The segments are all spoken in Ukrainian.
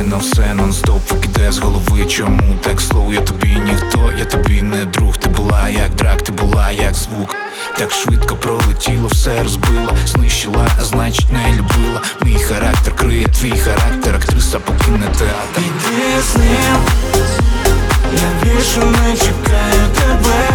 на все нон-стоп викидає з голови. Чому так слоу? Я тобі ніхто, я тобі не друг. Ти була як драк, ти була як звук. Так швидко пролетіло, все розбила, знищила, а значить не любила. Мій характер криє твій характер, актриса покине театр. Іди з ним, я більше не чекаю тебе.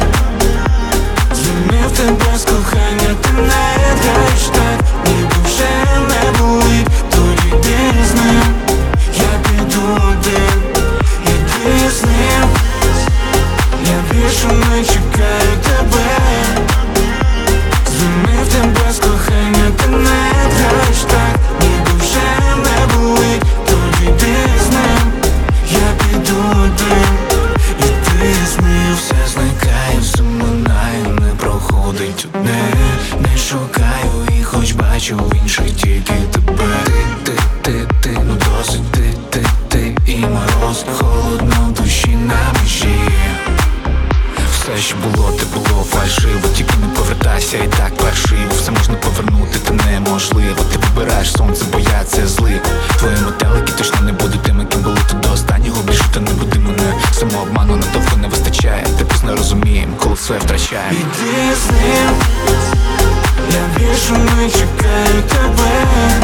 Зумів тебе з кохання, ти не граєш так, ніби вже не болить. Тоді йди з ним, я піду один. Іди з ним, я більше не чекаю тебе. Зумів тебе з кохання, ти не граєш так, ніби вже не болить. Тоді йди з ним, я піду один. Іди з ним. Все зникає, все минає, не проходить одне. Не шукаю і хоч бачу в інших тільки тебе. Ти, ну досить ти і мороз. Холодно в душі на межі. Все, що було, те було фальшиво. Тільки не повертайся і так паршиво. Все можна повернути, та неможливо. Ти вибираєш сонце, бо я це злив. Твої метелики точно не будуть тими, ким були тут до останнього. Більше та не буди мене. Самообману надовго не вистачає. Ти пізно розумієм, коли все втрачаємо. Іди з ним, я більше не чекаю тебе.